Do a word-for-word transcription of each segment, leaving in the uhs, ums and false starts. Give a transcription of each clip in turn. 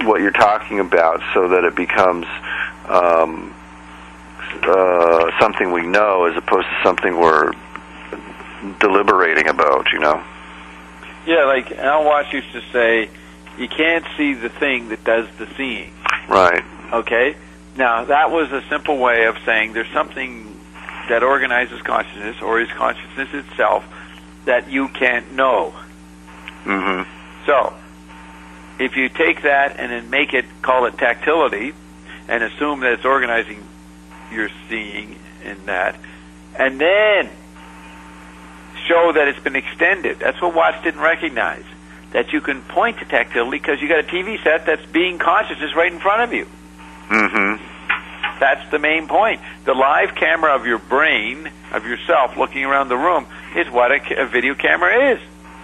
what you're talking about, so that it becomes um, uh, something we know as opposed to something we're deliberating about, you know? Yeah, like Al Watts used to say, you can't see the thing that does the seeing. Right. Okay? Now, that was a simple way of saying there's something that organizes consciousness, or is consciousness itself, that you can't know. Mm-hmm. So, if you take that and then make it, call it tactility, and assume that it's organizing your seeing in that, and then show that it's been extended. That's what Watts didn't recognize. That you can point to tactility because you got a T V set that's being consciousness right in front of you. Mm-hmm. That's the main point. The live camera of your brain, of yourself looking around the room, is what a, a video camera is.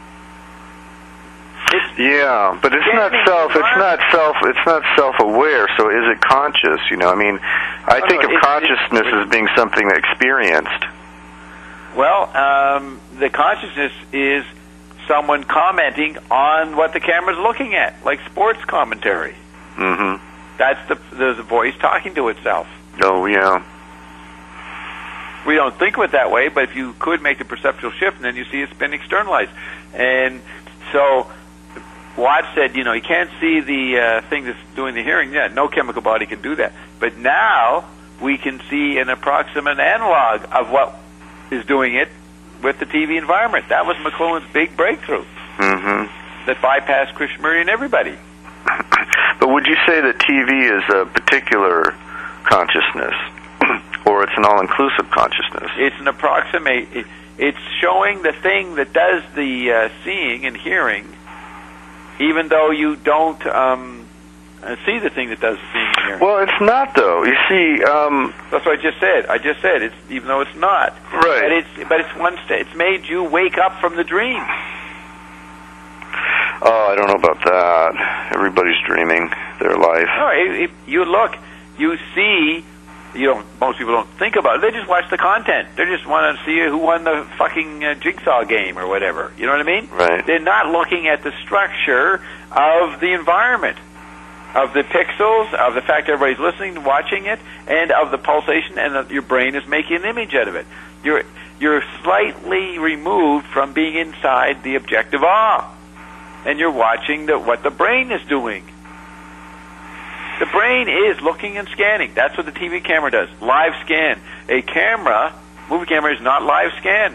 It's yeah, but it's not self. It's not self. It's not self-aware. So is it conscious? You know, I mean, I oh, think no, of it's, consciousness it's, as being something experienced. Well, um, the consciousness is someone commenting on what the camera's looking at, like sports commentary. Mm-hmm. That's the there's a voice talking to itself. Oh yeah. We don't think of it that way, but if you could make the perceptual shift, and then you see it's been externalized. And so Watts said, you know, you can't see the uh, thing that's doing the hearing. Yeah, no chemical body can do that. But now we can see an approximate analog of what is doing it with the T V environment. That was McLuhan's big breakthrough mm-hmm. that bypassed Krishnamurti and everybody. But would you say that T V is a particular consciousness, or it's an all-inclusive consciousness? It's an approximate. It, it's showing the thing that does the uh, seeing and hearing, even though you don't um, uh, see the thing that does the seeing and hearing. Well, it's not, though. You see, um, that's what I just said. I just said it's even though it's not. Right. But it's but it's one. St- it's made you wake up from the dream. Oh, I don't know about that. Everybody's dreaming their life. No, it, it, you look, you see. You don't. Most people don't think about it. They just watch the content. They just want to see who won the fucking uh, jigsaw game or whatever. You know what I mean? Right. They're not looking at the structure of the environment, of the pixels, of the fact everybody's listening, watching it, and of the pulsation, and that your brain is making an image out of it. You're you're slightly removed from being inside the objective awe, and you're watching the, what the brain is doing. The brain is looking and scanning. That's what the T V camera does. Live scan. A camera, movie camera, is not live scan.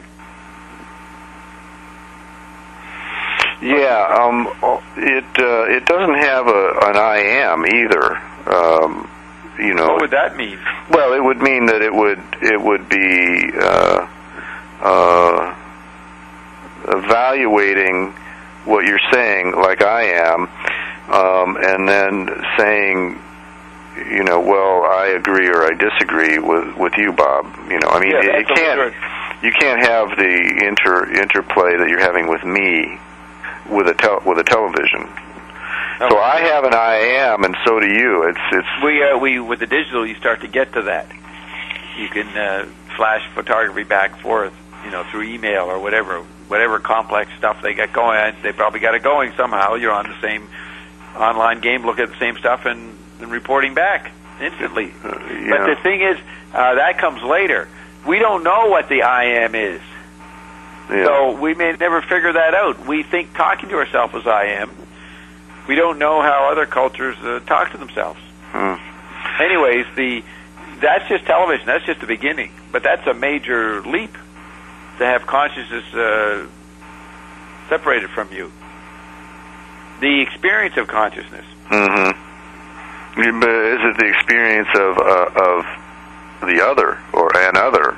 Yeah, um, it uh, it doesn't have a, an I am either. Um, you know. What would that mean? Well, it would mean that it would it would be uh, uh, evaluating what you're saying, like I am. Um, and then saying, you know, well, I agree or I disagree with, with you, Bob. You know, I mean, yeah, it, it can't. You can't have the inter interplay that you're having with me with a tel- with a television. Oh, so I have an I am, and so do you. It's it's. We uh, we with the digital, you start to get to that. You can uh, flash photography back and forth, you know, through email or whatever, whatever complex stuff they got going. They probably got it going somehow. You're on the same online game, look at the same stuff and, and reporting back instantly. Uh, yeah. But the thing is, uh, that comes later. We don't know what the I am is. Yeah. So we may never figure that out. We think talking to ourselves is I am. We don't know how other cultures uh, talk to themselves. Hmm. Anyways, the that's just television. That's just the beginning. But that's a major leap to have consciousness uh, separated from you. The experience of consciousness. Mm-hmm. But is it the experience of uh, of the other or an other?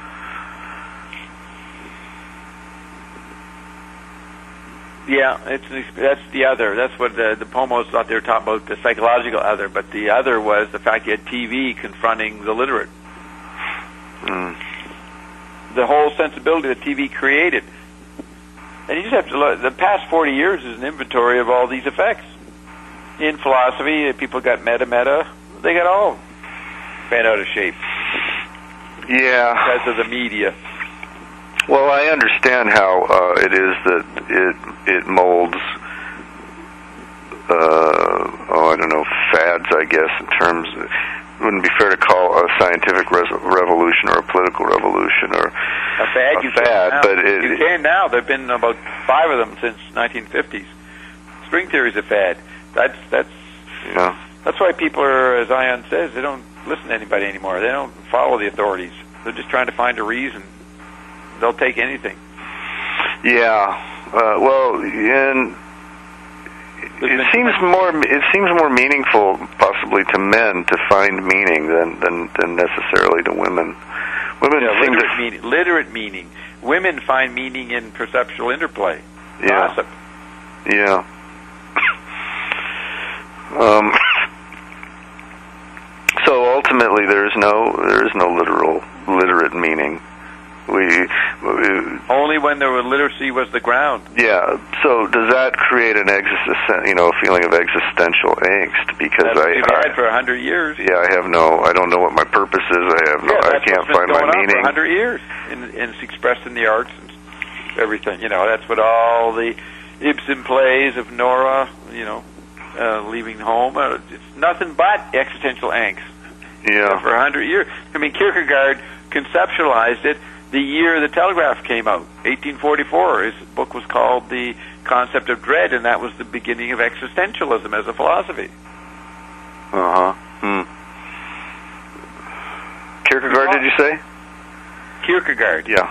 Yeah, it's that's the other. That's what the, the Pomos thought they were talking about, the psychological other. But the other was the fact you had T V confronting the literate. Mm. The whole sensibility that T V created. And you just have to look. The past forty years is an inventory of all these effects. In philosophy, people got meta-meta. They got all bent out of shape. Yeah. Because of the media. Well, I understand how uh, it is that it it molds. Uh, oh, I don't know, fads, I guess, in terms of, it wouldn't be fair to call a scientific res- revolution or a political revolution or a fad. A you fad, can but it, you can now. There've been about five of them since nineteen fifties. String theory is a fad. That's that's yeah. that's why people are, as Ion says, they don't listen to anybody anymore. They don't follow the authorities. They're just trying to find a reason. They'll take anything. Yeah. Uh, well, and it seems more it seems more meaningful, possibly, to men to find meaning than than, than necessarily to women. Women yeah, seem literate, to meaning, literate meaning. Women find meaning in perceptual interplay. Yeah. Gossip. Yeah. Um. So ultimately, there is no there is no literal literate meaning. We, we only when the literacy was the ground. Yeah. So does that create an existen you know feeling of existential angst? Because that's I what we've I, had for a hundred years. Yeah, I have no. I don't know what my purpose is. I have no. Yeah, I that's can't what's been find going my on meaning. For a hundred years, and, and it's expressed in the arts and everything. You know, that's what all the Ibsen plays of Nora. You know, uh, leaving home. Uh, it's nothing but existential angst. Yeah. For a hundred years. I mean, Kierkegaard conceptualized it the year the telegraph came out, eighteen forty-four. His book was called The Concept of Dread, and that was the beginning of existentialism as a philosophy. Uh-huh. Hmm. Kierkegaard, did you say? Kierkegaard. Yeah.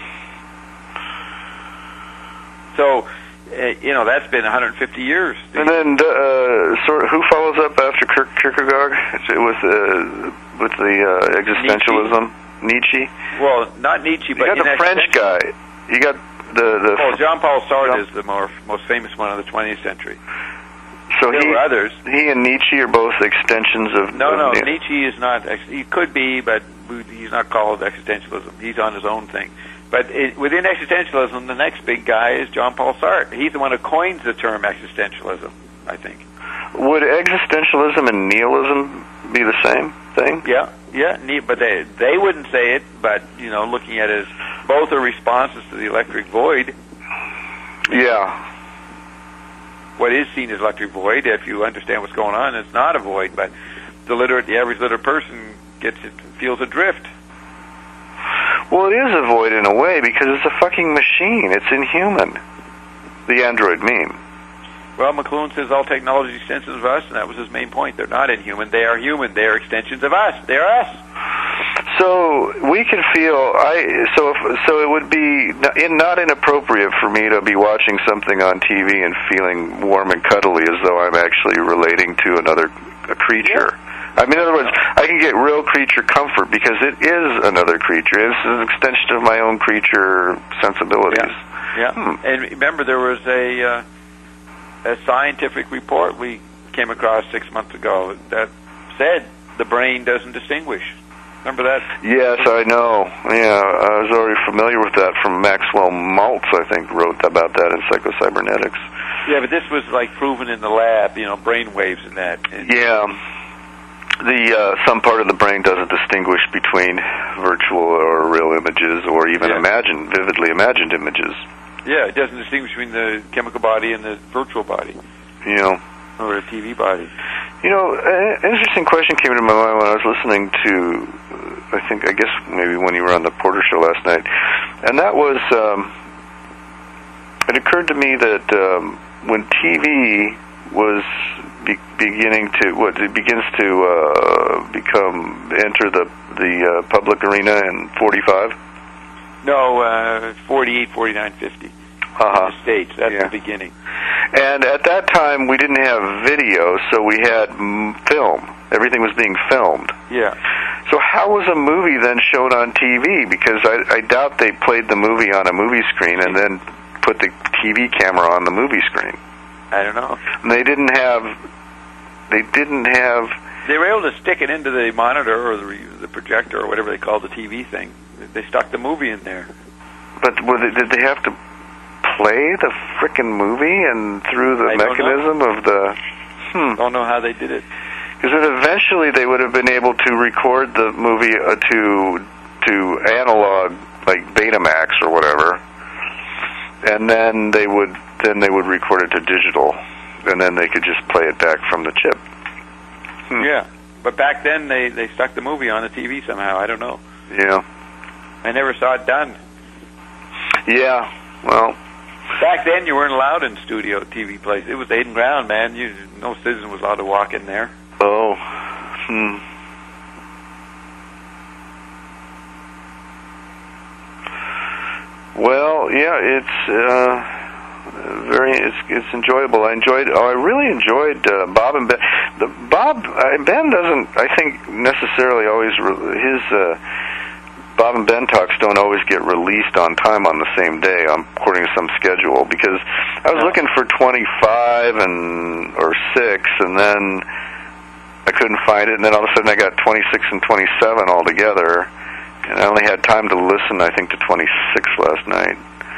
So, uh, you know, that's been one hundred fifty years. And then, uh, sort of, who follows up after Kierkegaard with, uh, with the uh, existentialism? Nietzsche. Nietzsche? Well, not Nietzsche, you but got the French guy. You got the the. Oh, Jean-Paul Sartre Jean- is the more most famous one of the twentieth century. So there he, were others. He and Nietzsche are both extensions of. No, of no, Nietzsche. Nietzsche is not. He could be, but he's not called existentialism. He's on his own thing. But it, within existentialism, the next big guy is Jean-Paul Sartre. He's the one who coins the term existentialism, I think. Would existentialism and nihilism be the same thing? Yeah, yeah, but they they wouldn't say it. But you know, looking at it as both are responses to the electric void. Yeah. What is seen as electric void, if you understand what's going on, it's not a void. But the literate, the average literate person gets it, feels adrift. Well, it is a void in a way because it's a fucking machine. It's inhuman. The android meme. Well, McLuhan says all technology is extensions of us, and that was his main point. They're not inhuman. They are human. They are extensions of us. They are us. So we can feel. I so if, so it would be not inappropriate for me to be watching something on T V and feeling warm and cuddly as though I'm actually relating to another a creature. Yeah. I mean, in other words, I can get real creature comfort because it is another creature. It's an extension of my own creature sensibilities. Yeah. yeah. Hmm. And remember, there was a. Uh, A scientific report we came across six months ago that said the brain doesn't distinguish. Remember that? Yes, I know. Yeah, I was already familiar with that from Maxwell Maltz, I think, wrote about that in Psychocybernetics. Yeah, but this was like proven in the lab, you know, brain waves and that. And yeah. The uh, some part of the brain doesn't distinguish between virtual or real images or even yeah. imagined, vividly imagined images. Yeah, it doesn't distinguish between the chemical body and the virtual body. You know. Or a T V body. You know, an interesting question came into my mind when I was listening to, uh, I think, I guess maybe when you were on the Porter show last night. And that was, um, it occurred to me that um, when T V was be- beginning to, what, it begins to uh, become, enter the, the uh, public arena in forty-five? No, uh, forty-eight, forty-nine, fifty. Uh-huh. In the States. That's yeah. the beginning. And at that time, we didn't have video, so we had mm, film. Everything was being filmed. Yeah. So how was a movie then shown on T V? Because I, I doubt they played the movie on a movie screen and then put the T V camera on the movie screen. I don't know. And they didn't have... They didn't have... They were able to stick it into the monitor or the, the projector or whatever they call the T V thing. They stuck the movie in there. But were they, did they have to play the frickin' movie and through the I mechanism of the... Hmm. Don't know how they did it. Because eventually they would have been able to record the movie uh, to to analog, like Betamax or whatever, and then they would then they would record it to digital. and then they could just play it back from the chip. Hmm. Yeah, but back then they, they stuck the movie on the T V somehow. I don't know. Yeah. I never saw it done. Yeah, well... Back then you weren't allowed in studio T V plays. It was Aiden Ground, man. You, no citizen was allowed to walk in there. Oh. Hmm. Well, yeah, it's... Uh, Very, it's it's enjoyable. I enjoyed. Oh, I really enjoyed uh, Bob and Ben. The Bob uh, Ben doesn't, I think, necessarily always re- his uh, Bob and Ben talks don't always get released on time on the same day, um, according to some schedule. Because I was looking for twenty-five and or six, and then I couldn't find it, and then all of a sudden I got twenty-six and twenty-seven all together, and I only had time to listen, I think, to twenty-six last night.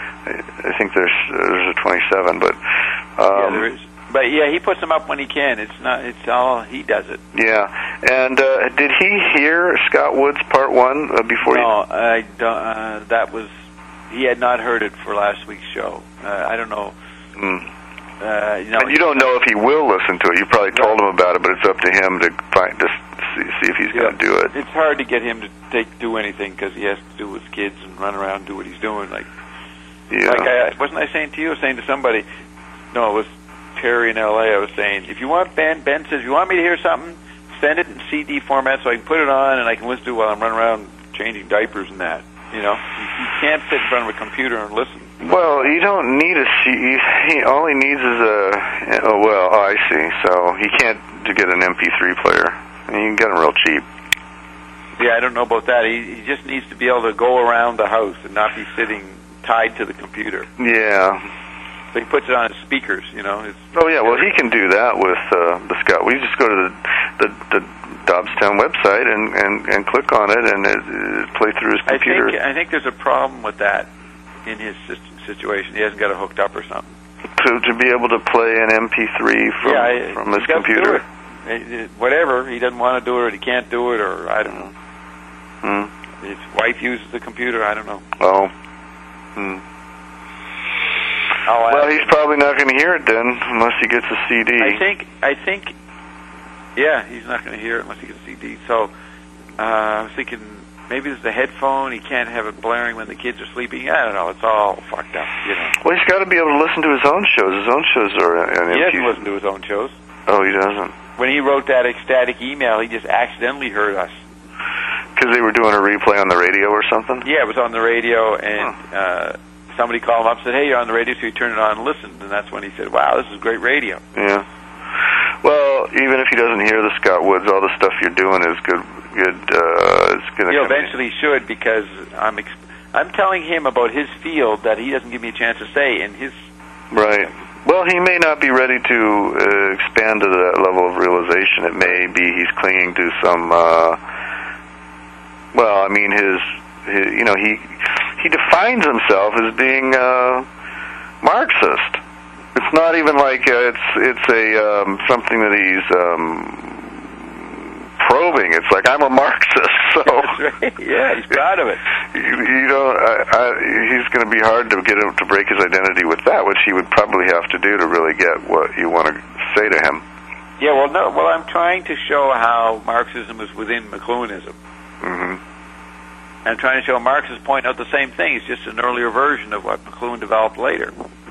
I think there's there's a twenty-seven, but um, yeah, there is. But yeah, he puts them up when he can. It's not. It's all he does it. Yeah, and uh, did he hear Scott Woods Part One uh, before? No, you... I don't. Uh, that was he had not heard it for last week's show. Uh, I don't know. Mm. Uh, you know, and you don't know if he will listen to it. You probably told him about it, but it's up to him to find just see, see if he's yeah. going to do it. It's hard to get him to take do anything because he has to do with kids and run around and do what he's doing. Like. Yeah. Like I, wasn't I saying to you? I was saying to somebody, no, it was Terry in L A. I was saying, if you want Ben, Ben says, if you want me to hear something, send it in C D format so I can put it on and I can listen to it while I'm running around changing diapers and that. You know, you, you can't sit in front of a computer and listen. Well, you don't need a C D. He all he needs is a. Oh well, oh, I see. So he can't to get an M P three player. I mean, you can get them real cheap. Yeah, I don't know about that. He, he just needs to be able to go around the house and not be sitting tied to the computer. Yeah. So he puts it on his speakers, you know. It's, oh, yeah, well, he can do that with uh, the Scott. We just go to the the, the Dobbstown website and, and, and click on it and it, it play through his computer. I think, I think there's a problem with that in his situation. He hasn't got it hooked up or something. To, to be able to play an M P three from, yeah, from his computer. Do it. It, it, whatever, he doesn't want to do it or he can't do it or I don't know. Hmm. His wife uses the computer, I don't know. Oh. Hmm. Oh, well, he's probably not going to hear it then, unless he gets a C D. I think, I think, yeah, he's not going to hear it unless he gets a C D. So, uh, I was thinking maybe there's the headphone. He can't have it blaring when the kids are sleeping. I don't know. It's all fucked up, you know. Well, he's got to be able to listen to his own shows. His own shows are an He doesn't listen to his own shows. Oh, he doesn't. When he wrote that ecstatic email, he just accidentally heard us. Because they were doing a replay on the radio or something? Yeah, it was on the radio, and huh. uh, somebody called him up and said, hey, you're on the radio, so he turned it on and listened, and that's when he said, wow, this is great radio. Yeah. Well, even if he doesn't hear the Scott Woods, all the stuff you're doing is good. Good. Uh, it's gonna he eventually should, because I'm exp- I'm telling him about his field that he doesn't give me a chance to say, and his... Right. Well, he may not be ready to uh, expand to that level of realization. It may be he's clinging to some... Uh, well, I mean, his, his... You know, he he defines himself as being uh, Marxist. It's not even like uh, it's it's a um, something that he's um, probing. It's like, I'm a Marxist, so That's right. Yeah, he's proud of it. You, you know, I, I, he's going to be hard to get him to break his identity with that, which he would probably have to do to really get what you want to say to him. Yeah, well, no. Well, I'm trying to show how Marxism is within McLuhanism. Mm-hmm. I'm trying to show Marx is pointing out the same thing. It's just an earlier version of what McLuhan developed later.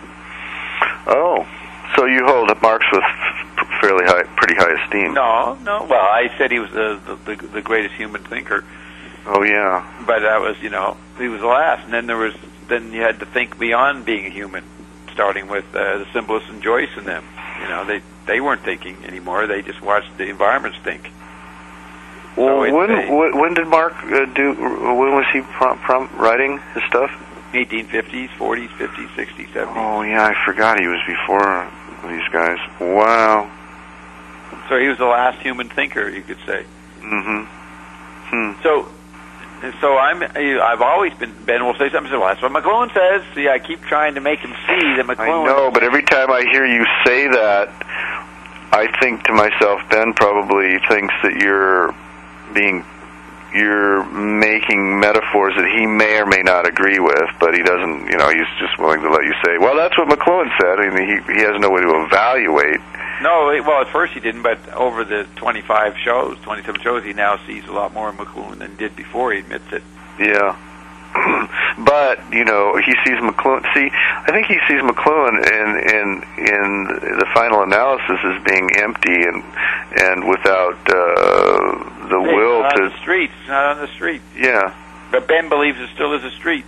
Oh, so you hold that Marx was fairly high, pretty high esteem? No, no. Well, I said he was the, the the greatest human thinker. Oh yeah. But that was, you know, he was the last, and then there was, then you had to think beyond being a human, starting with uh, the Symbolists and Joyce and them. You know, they they weren't thinking anymore. They just watched the environments think. Well, so when they, when did Mark uh, do? When was he prom, prom, writing his stuff? eighteen fifties, forties, fifties, sixties, seventies. Oh yeah, I forgot he was before these guys. Wow. So he was the last human thinker, you could say. Mm-hmm. Hmm. So, so I'm. I've always been. Ben will say something. So well, that's what McLuhan says. See, I keep trying to make him see that McLuhan. I know, but every time I hear you say that, I think to myself, Ben probably thinks that you're being you're making metaphors that he may or may not agree with, but he doesn't, you know, he's just willing to let you say, well, that's what McLuhan said. I mean, he, he has no way to evaluate. No, well, at first he didn't, but over the twenty-five shows, twenty-seven shows, he now sees a lot more of McLuhan than he did before. He admits it. Yeah. But, you know, he sees McLuhan. See, I think he sees McLuhan in in in the final analysis as being empty and and without uh, the hey, will not to. on the street. It's not on the street. Yeah. But Ben believes it still is a street.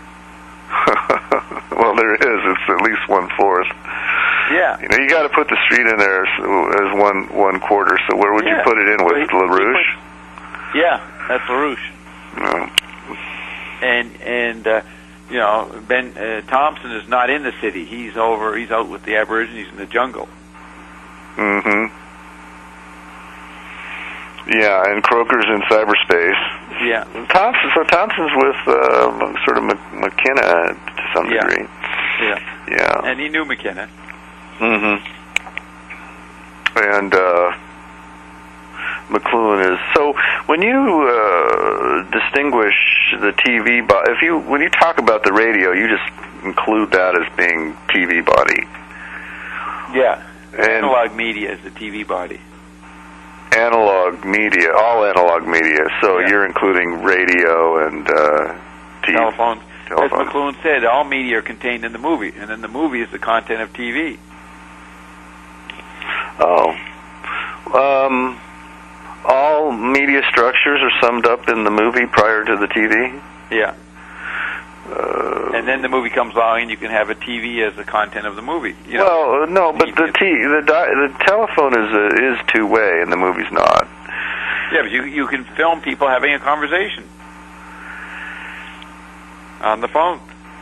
Well, there is. It's at least one fourth. Yeah. You know, you got to put the street in there as, as one one quarter. So where would yeah. you put it in? With well, he, LaRouche? He put, yeah, that's LaRouche. No. And and uh, you know, Ben uh, Thompson is not in the city. He's over. He's out with the Aborigines in the jungle. Mm-hmm. Yeah, and Croker's in cyberspace. Yeah. Thompson. So Thompson's with uh, sort of McKenna to some yeah. degree. Yeah. Yeah. And he knew McKenna. Mm-hmm. And uh, McLuhan is so. When you uh, distinguish the T V body, if you when you talk about the radio, you just include that as being T V body. Yeah. And analog media is the T V body. Analog media, all analog media. So yeah. you're including radio and uh, T V. Telephones. Telephones. As McLuhan said, all media are contained in the movie, and then the movie is the content of T V. Oh. Um, all media structures are summed up in the movie prior to the T V? Yeah. Uh, and then the movie comes along, and you can have a T V as the content of the movie. You know, well, no, but the T the di- the telephone is a, is two way, and the movie's not. Yeah, but you you can film people having a conversation on the phone.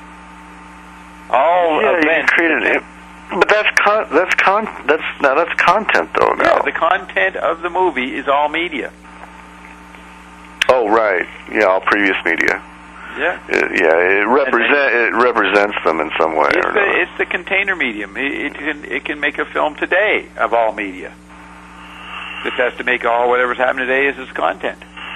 All yeah, events, you can create an. But that's con- that's con- that's now that's content though. Now. Yeah, the content of the movie is all media. Oh right, yeah, all previous media. Yeah, it, yeah, it represent it represents them in some way. It's, or the, it's the container medium. It, it can it can make a film today of all media. Just has to make all whatever's happening today is its content.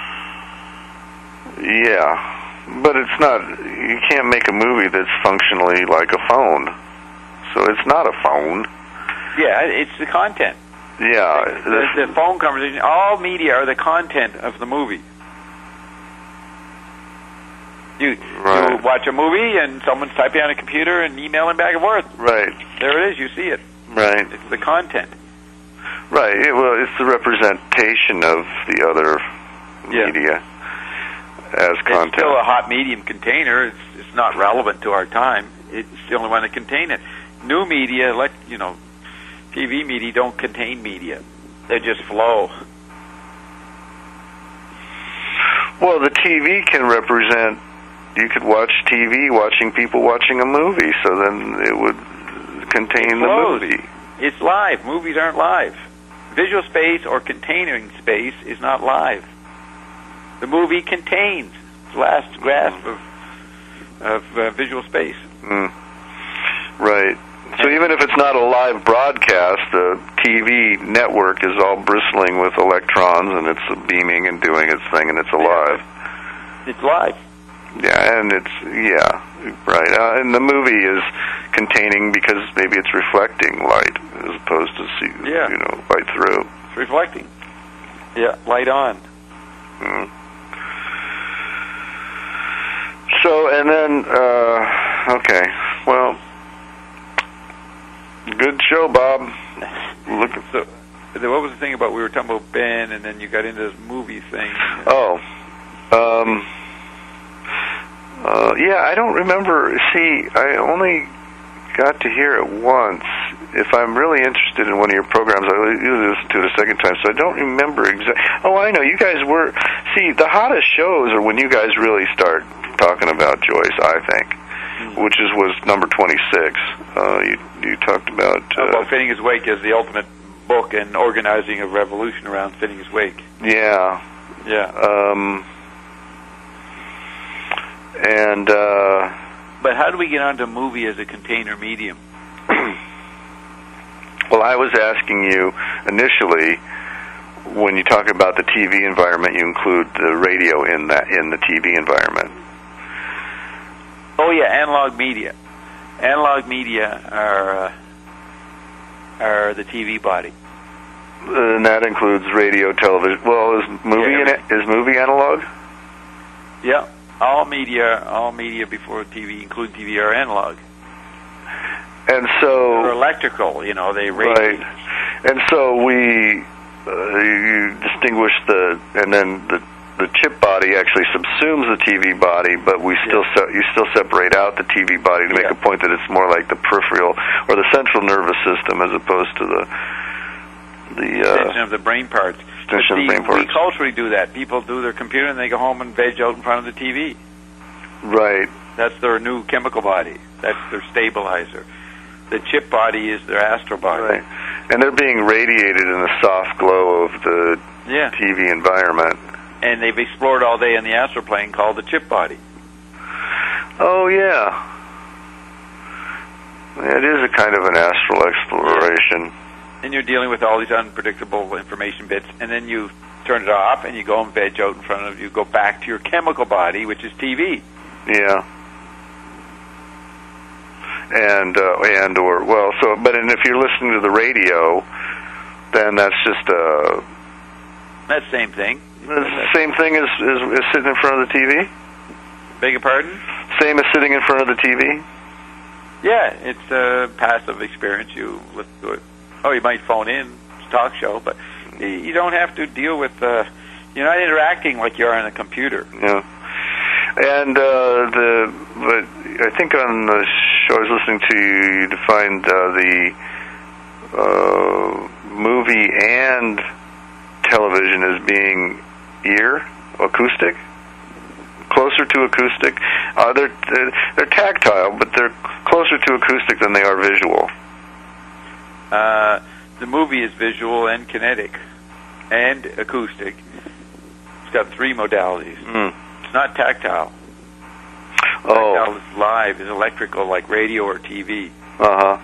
Yeah, but it's not. You can't make a movie that's functionally like a phone. So it's not a phone. Yeah, it's the content. Yeah. The, the phone conversation, all media are the content of the movie. You, right. you watch a movie and someone's typing on a computer and emailing back and forth. Right. There it is, you see it. Right. It's the content. Right. It, well, it's the representation of the other yeah. media as content. It's still a hot medium container. It's, it's not relevant to our time. It's the only one that contain it. New media, like, you know, T V media don't contain media. They just flow. Well, the T V can represent, you could watch T V watching people watching a movie, so then it would contain the movie. It's live. Movies aren't live. Visual space or containing space is not live. The movie contains the last grasp of, of uh, visual space. Mm. Right. So even if it's not a live broadcast, the T V network is all bristling with electrons, and it's beaming and doing its thing, and it's alive. It's live. Yeah, and it's, yeah, right. Uh, and the movie is containing because maybe it's reflecting light as opposed to, see, yeah. you know, light through. It's reflecting. Yeah, light on. Mm. So, and then, uh, okay, well, good show, Bob. Look at so, what was the thing about, we were talking about Ben, and then you got into this movie thing. Oh, um, uh, yeah, I don't remember. See, I only got to hear it once. If I'm really interested in one of your programs, I usually listen to it a second time, so I don't remember exactly. Oh, I know, you guys were, see, the hottest shows are when you guys really start talking about Joyce, I think. Which is was number twenty-six. Uh, you you talked about uh, about Phineas Wake as the ultimate book and organizing a revolution around Phineas Wake. Yeah, yeah. Um, and uh, but how do we get onto movie as a container medium? Well, I was asking you initially when you talk about the T V environment, you include the radio in that in the T V environment. Oh yeah, analog media. Analog media are uh, are the T V body. And that includes radio, television. Well, is movie Yeah, in, is movie analog? Yeah, all media, all media before T V, including T V, are analog. And so They're electrical, you know, they right. radiate. And so we uh, you distinguish the and then the the chip body actually subsumes the T V body, but we still Yeah. se- you still separate out the T V body to make Yeah. a point that it's more like the peripheral or the central nervous system as opposed to the the uh, Extension of the brain parts. extension of the See, brain parts. we culturally do that. People do their computer and they go home and veg out in front of the T V. Right. That's their new chemical body. That's their stabilizer. The chip body is their astral body. Right. And they're being radiated in the soft glow of the Yeah. T V environment. And they've explored all day in the astral plane called the chip body. Oh, yeah. It is a kind of an astral exploration. And you're dealing with all these unpredictable information bits, and then you turn it off and you go and veg out in front of you, go back to your chemical body, which is T V. Yeah. And, uh, and or, well, so, but and if you're listening to the radio, then that's just, uh, That's the same thing. it's the same thing as, as, as sitting in front of the T V? Beg your pardon? Same as sitting in front of the T V? Yeah, it's a passive experience. You listen to it. Oh, you might phone in, it's a talk show, but you- you don't have to deal with, uh, you're not interacting like you are on a computer. Yeah. And, uh, the, but I think on the show I was listening to, you defined, uh, the, uh, movie and television as being ear, acoustic, closer to acoustic. Uh, they're, they're, they're tactile, but they're closer to acoustic than they are visual. Uh, the movie is visual and kinetic and acoustic. It's got three modalities. Mm. It's not tactile. Oh. Tactile is live, is electrical like radio or T V. Uh-huh.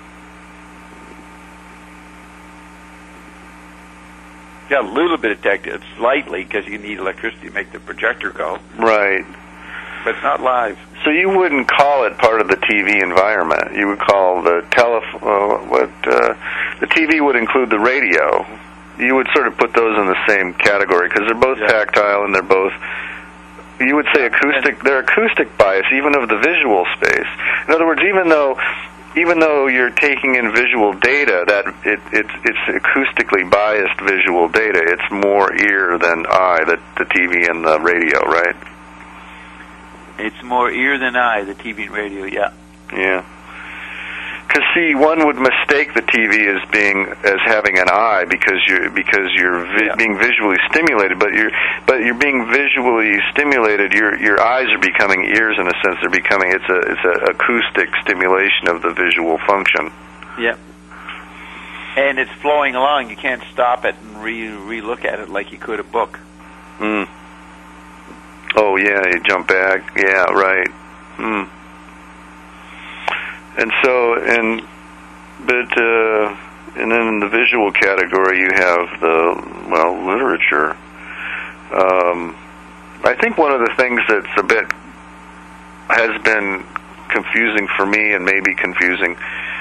It's got a little bit of tactile, slightly, because you need electricity to make the projector go, Right. but it's not live. So you wouldn't call it part of the T V environment. You would call the telef- uh, what uh, the T V would include the radio. You would sort of put those in the same category because they're both Yeah. tactile and they're both. You would say acoustic. They're acoustic bias, even of the visual space. In other words, even though even though you're taking in visual data, that it, it's it's acoustically biased visual data. It's more ear than eye. The the T V and the radio, right? It's more ear than eye, the T V and radio, yeah. Yeah. Because see, one would mistake the T V as being as having an eye because you're because you're vi- Yeah. being visually stimulated, but you're but you're being visually stimulated. Your your eyes are becoming ears in a sense. They're becoming it's a it's a acoustic stimulation of the visual function. Yep. And it's flowing along. You can't stop it and re re look at it like you could a book. Hmm. Oh yeah, you jump back. Yeah, right. Hmm. And so, and but uh, and then in the visual category, you have the well literature. Um, I think one of the things that's a bit has been confusing for me, and maybe confusing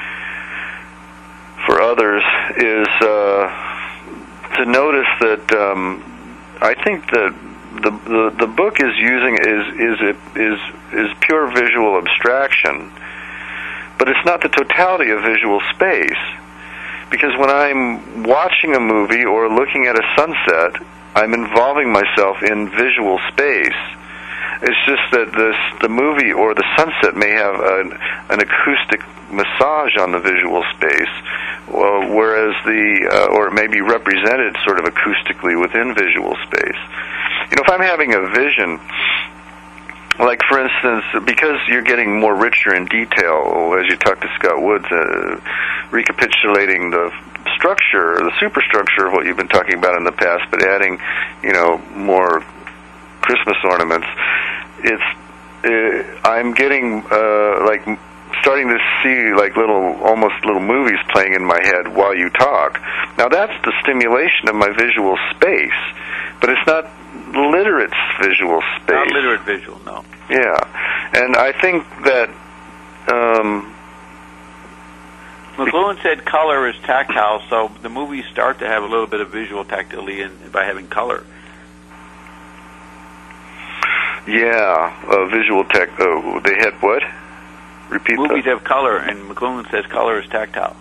for others, is uh, to notice that um, I think that the, the the book is using is is it is is pure visual abstraction. But it's not the totality of visual space. Because when I'm watching a movie or looking at a sunset, I'm involving myself in visual space. It's just that this, the movie or the sunset may have an, an acoustic massage on the visual space, well, whereas the, uh, or it may be represented sort of acoustically within visual space. You know, if I'm having a vision, like, for instance, because you're getting more richer in detail as you talk to Scott Woods, uh, recapitulating the structure, the superstructure of what you've been talking about in the past, but adding, you know, more Christmas ornaments, it's, uh, I'm getting, uh, like, starting to see like little, almost little movies playing in my head while you talk. Now that's the stimulation of my visual space, but it's not literate visual space. Not literate visual, no. Yeah, and I think that um, McLuhan said color is tactile, so the movies start to have a little bit of visual tactility in, by having color. Yeah, uh, visual tech. Oh, they had what? Repeat Movies that. have color, and McLuhan says color is tactile.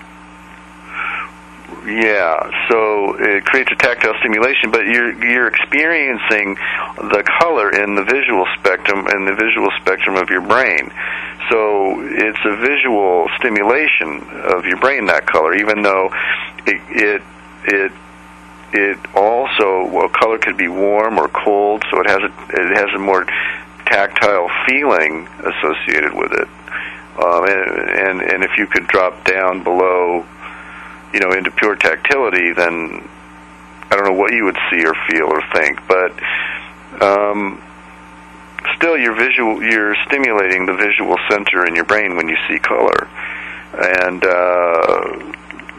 Yeah, so it creates a tactile stimulation, but you're you're experiencing the color in the visual spectrum and the visual spectrum of your brain. So it's a visual stimulation of your brain, that color, even though it it it it also, well, color could be warm or cold, so it has a it has a more tactile feeling associated with it. Um, and, and and if you could drop down below, you know, into pure tactility, then I don't know what you would see or feel or think, but um, still, you're visual. You're stimulating the visual center in your brain when you see color, and uh,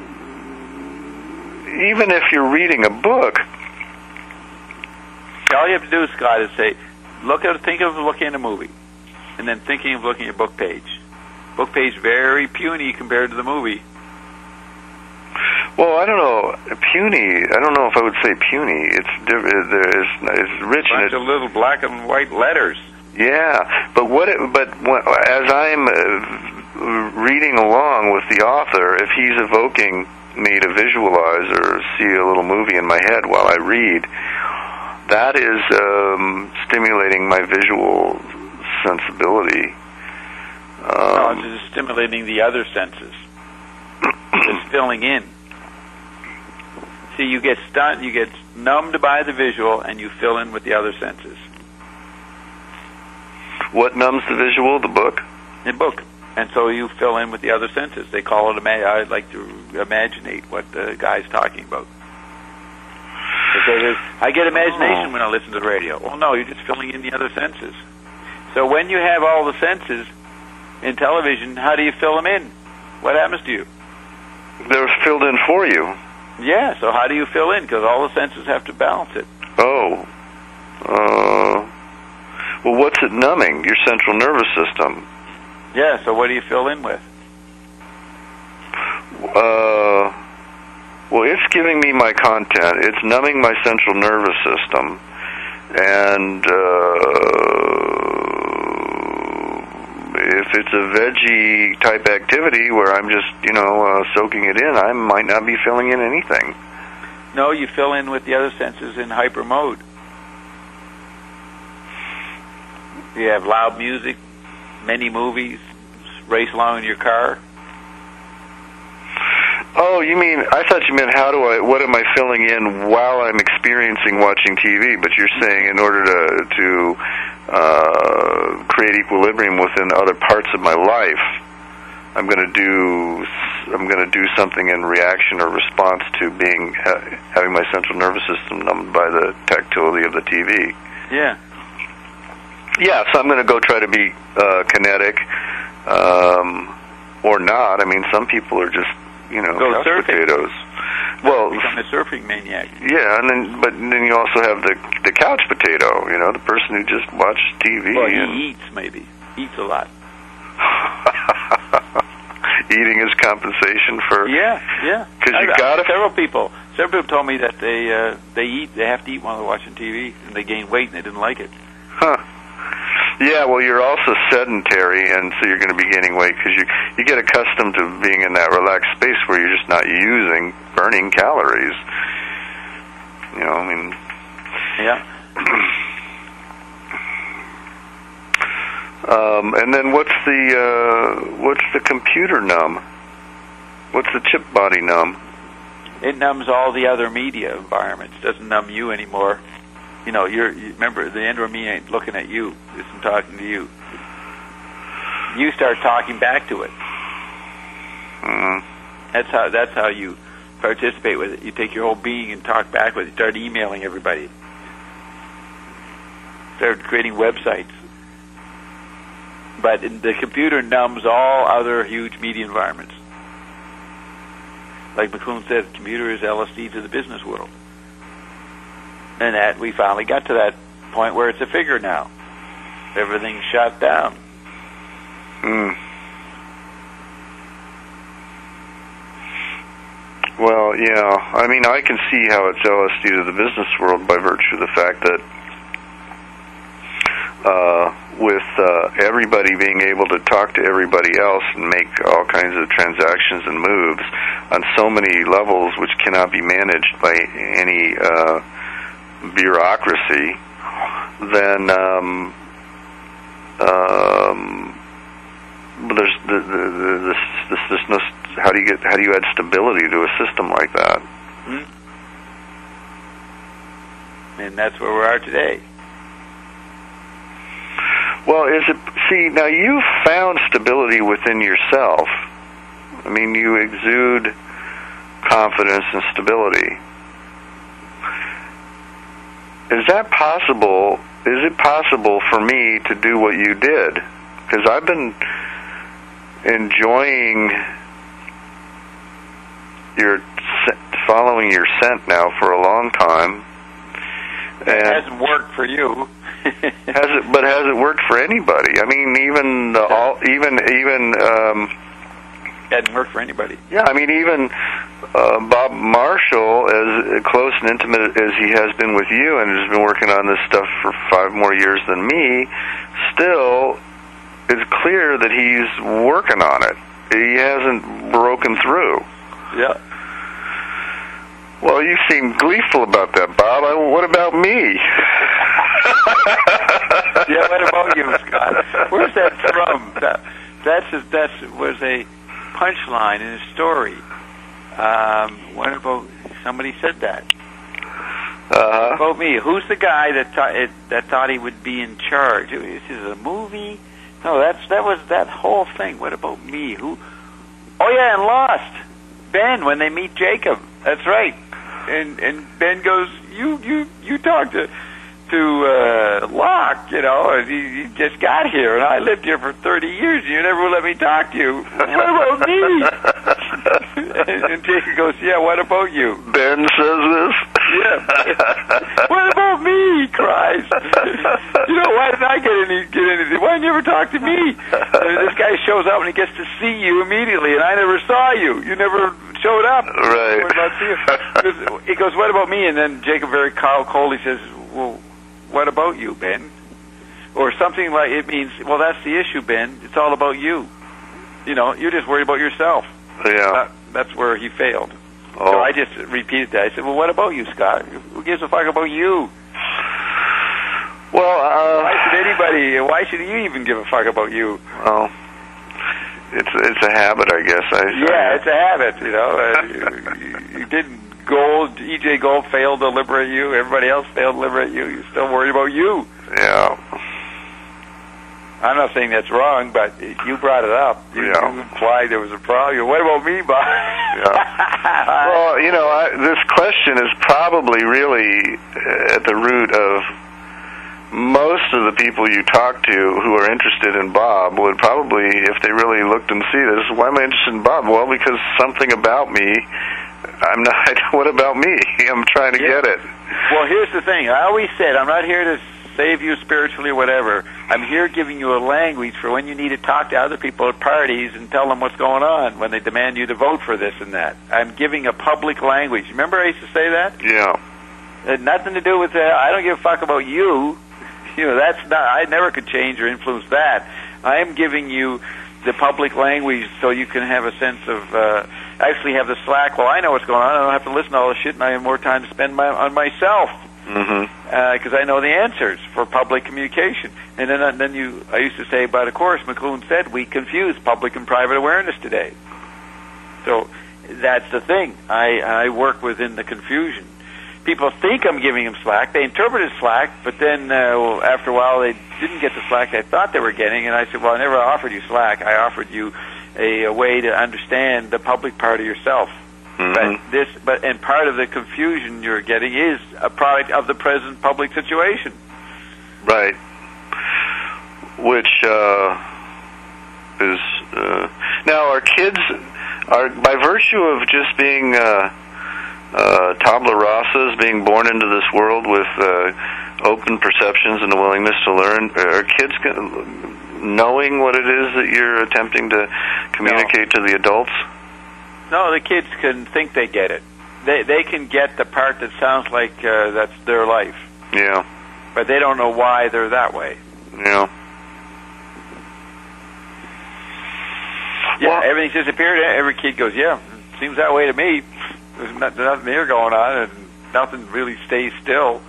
even if you're reading a book, all you have to do, Scott, is say, look at, think of looking at a movie, and then thinking of looking at a book page. Book page very puny compared to the movie. Well, I don't know, puny. I don't know if I would say puny. It's it's, it's rich in bunch it. of little black and white letters. Yeah, but what? It, but what, as I'm uh, reading along with the author, if he's evoking me to visualize or see a little movie in my head while I read, that is um, stimulating my visual sensibility. Um, no, it's just stimulating the other senses. It's filling in. See, you get stunned, you get numbed by the visual, and you fill in with the other senses. What numbs the visual? The book? The book. And so you fill in with the other senses. They call it, ima- I like to imaginate what the guy's talking about. They say there's, I get imagination oh. when I listen to the radio. Well, no, you're just filling in the other senses. So when you have all the senses in television, how do you fill them in? What happens to you? They're filled in for you. Yeah, so how do you fill in? Because all the senses have to balance it. Oh. Uh, well, what's it numbing? Your central nervous system. Yeah, so what do you fill in with? Uh, well, it's giving me my content. It's numbing my central nervous system. And uh, if it's a veggie type activity where I'm just, you know, uh, soaking it in, I might not be filling in anything. No, you fill in with the other senses in hyper mode. You have loud music, many movies, race along in your car. Oh, you mean, I thought you meant how do I, what am I filling in while I'm experiencing watching T V, but you're saying in order to, to uh, create equilibrium within other parts of my life, I'm going to do, I'm going to do something in reaction or response to being, ha- having my central nervous system numbed by the tactility of the T V. Yeah. Yeah, so I'm going to go try to be uh, kinetic, um, or not. I mean, some people are just, you know, Go couch surfing. potatoes. Well, Become a surfing maniac. yeah, and then but then you also have the the couch potato. You know, the person who just watches T V. Well, and he eats maybe. Eats a lot. eating is compensation for. Yeah, yeah. Because you I, got I, to. Several people. Several people told me that they uh, they eat. They have to eat while they're watching T V, and they gain weight, and they didn't like it. Huh. Yeah, well, you're also sedentary, and so you're going to be gaining weight because you you get accustomed to being in that relaxed space where you're just not using burning calories. You know, I mean. Yeah. um, and then what's the uh, what's the computer numb? What's the chip body numb? It numbs all the other media environments. It doesn't numb you anymore. You know, you're, you remember, the Android me ain't looking at you. It's talking to you. You start talking back to it. Mm-hmm. That's how. That's how you participate with it. You take your whole being and talk back with it. Start emailing everybody. Start creating websites. But the computer numbs all other huge media environments. Like McLuhan said, computer is L S D to the business world. And that we finally got to that point where it's a figure now. Everything's shut down. Hmm. Well, yeah. I mean, I can see how it's L S D to the business world by virtue of the fact that uh, with uh, everybody being able to talk to everybody else and make all kinds of transactions and moves on so many levels which cannot be managed by any uh, bureaucracy, then um, um, there's the, the, the, this, this, this no, how do you get how do you add stability to a system like that? Mm-hmm. And that's where we are today. Well, is it, see, now you found stability within yourself. I mean, you exude confidence and stability. Is that possible? Is it possible for me to do what you did? Because I've been enjoying your, following your scent now for a long time. And it hasn't worked for you. has it? But has it worked for anybody? I mean, even the, all, even even. Um, it hasn't worked for anybody. Yeah, I mean, even uh, Bob Marshall, as close and intimate as he has been with you, and has been working on this stuff for five more years than me, still, it's clear that he's working on it. He hasn't broken through. Yeah. Well, you seem gleeful about that, Bob. I, what about me? Yeah, what about you, Scott? Where's that from? That that's a, that's was a punchline in a story. Um, what about somebody said that? Uh-huh. What about me? Who's the guy that th- it, that thought he would be in charge? This is a movie. No, that's that was that whole thing. What about me? Who? Oh yeah, and Lost. Ben, when they meet Jacob. That's right. And and Ben goes, you you you talked to to uh, Locke, you know, and he, he just got here, and I lived here for thirty years, and you never would let me talk to you. What about me? and, and Jacob goes, yeah, what about you? Ben says this? Yeah. What about me? He cries. You know, why did I get any get anything? Why didn't you ever talk to me? And this guy shows up, and he gets to see you immediately, and I never saw you. You never showed up. Right. He goes, what about me? And then Jacob very coldly says, well, what about you, Ben? Or something like, it means, well, that's the issue, Ben. It's all about you. You know, you're just worried about yourself. Yeah. Uh, that's where he failed. Oh. So I just repeated that. I said, well, what about you, Scott? Who gives a fuck about you? Well, uh... Why should anybody, why should you even give a fuck about you? Well, it's it's a habit, I guess. I, yeah, it's a habit, you know. Uh, you, you didn't Gold, E J Gold failed to liberate you. Everybody else failed to liberate you. You're still worried about you. Yeah. I'm not saying that's wrong, but you brought it up. You, yeah. you implied there was a problem. What about me, Bob? Yeah. Well, you know, I, this question is probably really at the root of most of the people you talk to who are interested in Bob would probably, if they really looked and see this, why am I interested in Bob? Well, because something about me, I'm not, what about me? I'm trying to yeah. get it. Well, here's the thing. I always said, I'm not here to save you spiritually or whatever. I'm here giving you a language for when you need to talk to other people at parties and tell them what's going on when they demand you to vote for this and that. I'm giving a public language. Remember I used to say that? Yeah. It had nothing to do with that. I don't give a fuck about you. You know, that's not, I never could change or influence that. I am giving you the public language so you can have a sense of, uh, actually have the slack. Well, I know what's going on. I don't have to listen to all this shit, and I have more time to spend my, on myself. Mm-hmm. Because uh, I know the answers for public communication. And then, uh, then you, I used to say, but of course, McLuhan said, we confuse public and private awareness today. So that's the thing. I, I work within the confusion. People think I'm giving them slack. They interpret it as slack, but then uh, well, after a while they didn't get the slack they thought they were getting, and I said, well, I never offered you slack. I offered you a, a way to understand the public part of yourself. Mm-hmm. But this, but and part of the confusion you're getting is a product of the present public situation. Right. Which, uh, is uh, now our kids are, by virtue of just being uh, uh, tabula rasas, being born into this world with uh, open perceptions and the willingness to learn, are kids knowing what it is that you're attempting to communicate no. to the adults? No, the kids can think they get it. They they can get the part that sounds like uh, that's their life. Yeah. But they don't know why they're that way. Yeah. Yeah, well, everything's disappeared. Every kid goes, yeah, seems that way to me. There's not, there's nothing here going on, and nothing really stays still.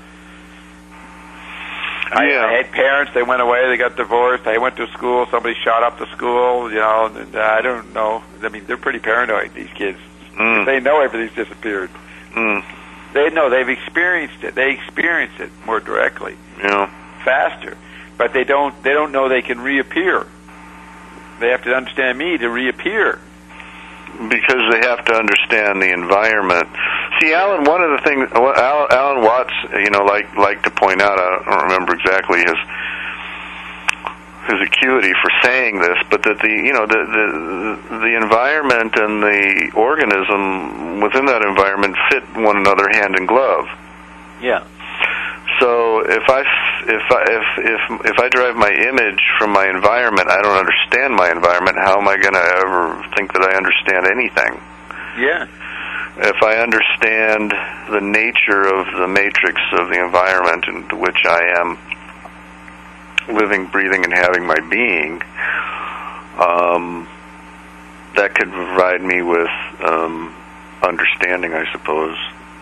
I, yeah. I had parents, they went away, they got divorced, I went to school, somebody shot up the school, you know, and uh, I don't know. I mean, they're pretty paranoid, these kids. Mm. They know everything's disappeared. Mm. They know, they've experienced it. They experience it more directly. Yeah. Faster. But they don't, they don't know they can reappear. They have to understand me to reappear. Because they have to understand the environment. See, Alan, one of the things Alan, Alan Watts, you know, like like to point out, I don't remember exactly his his acuity for saying this, but that the you know the the the environment and the organism within that environment fit one another hand in glove. Yeah. So if I if I if if if I derive my image from my environment, I don't understand my environment. How am I going to ever think that I understand anything? Yeah. If I understand the nature of the matrix of the environment into which I am living, breathing, and having my being, um, that could provide me with um, understanding, I suppose.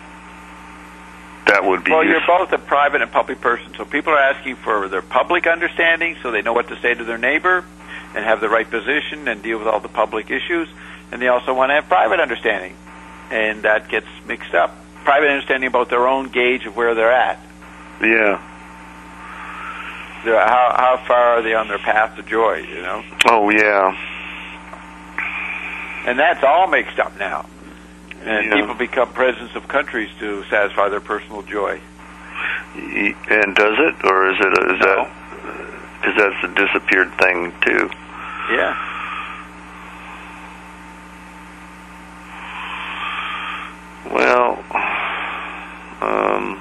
That would be well, useful. you're both a private and public person, so people are asking for their public understanding so they know what to say to their neighbor and have the right position and deal with all the public issues, and they also want to have private understanding, and that gets mixed up. Private understanding about their own gauge of where they're at. Yeah. They're, how, how far are they on their path to joy, you know? Oh, yeah. And that's all mixed up now. And yeah. people become presidents of countries to satisfy their personal joy. And does it, or is it? A, is no. that? Because that's a disappeared thing too. Yeah. Well, um,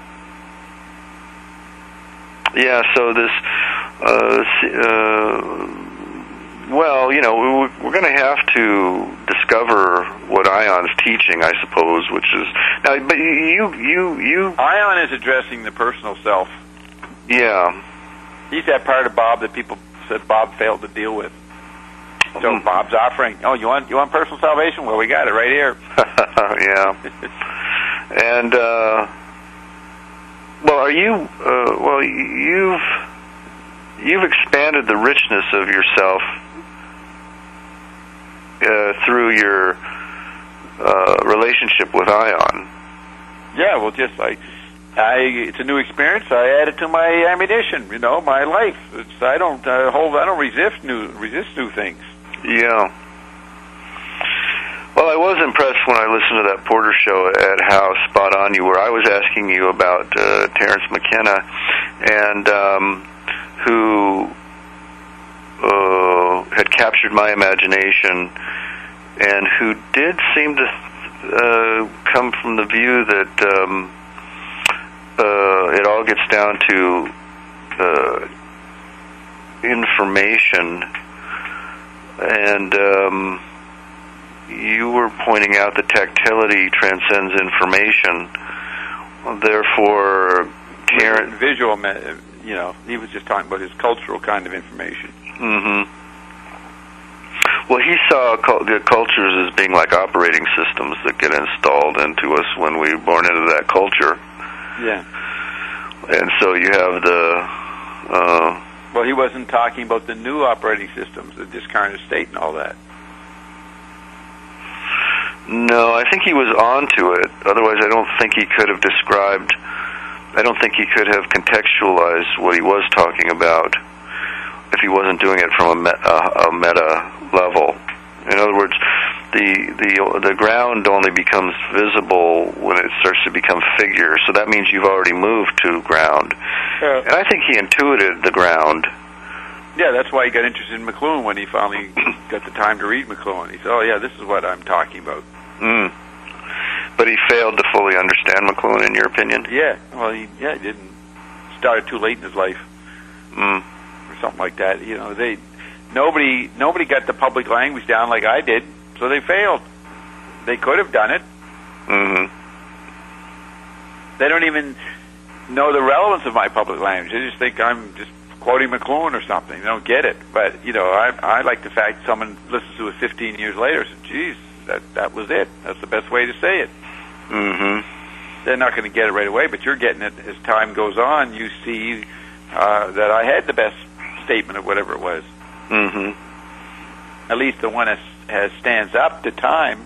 yeah. So this. Uh, uh, Well, you know, we're going to have to discover what Ion's teaching, I suppose, which is now. But you, you, you. Ion is addressing the personal self. Yeah. He's that part of Bob that people said Bob failed to deal with. So mm-hmm. Bob's offering, oh, you want you want personal salvation? Well, we got it right here. Yeah. And uh, well, are you? Uh, well, you've you've expanded the richness of yourself. Uh, through your uh, relationship with Ion. Yeah, well, just like I, it's a new experience. I add it to my ammunition. You know, my life. It's, I don't uh, hold. I don't resist new resist new things. Yeah. Well, I was impressed when I listened to that Porter show at how spot on you were. I was asking you about uh, Terence McKenna, and um, who. Uh, had captured my imagination, and who did seem to uh, come from the view that um, uh, it all gets down to uh, information, and um, you were pointing out that tactility transcends information. Therefore, Terence... Visual, you know, he was just talking about his cultural kind of information. Mm-hmm. Well, he saw the cultures as being like operating systems that get installed into us when we're born into that culture. Yeah. And so you have the... Uh, well, he wasn't talking about the new operating systems, the discarnate state and all that. No, I think he was onto it. Otherwise, I don't think he could have described... I don't think he could have contextualized what he was talking about if he wasn't doing it from a, me- a, a meta level. In other words, the the the ground only becomes visible when it starts to become figure. So that means you've already moved to ground. Yeah. And I think he intuited the ground Yeah, that's why he got interested in McLuhan when he finally got the time to read McLuhan. He said, oh, yeah, this is what I'm talking about. Mm. But he failed to fully understand McLuhan, in your opinion? Yeah, well, he, yeah, he didn't. Started too late in his life. Mm. Or something like that. You know, they nobody nobody got the public language down like I did, so they failed. They could have done it. Mm-hmm. They don't even know the relevance of my public language. They just think I'm just quoting McLuhan or something. They don't get it. But, you know, I, I like the fact someone listens to it fifteen years later and says, geez, that, that was it. That's the best way to say it. Mm-hmm. They're not going to get it right away, but you're getting it as time goes on. You see uh, that I had the best statement of whatever it was. Mm-hmm. At least the one that has stands up to time.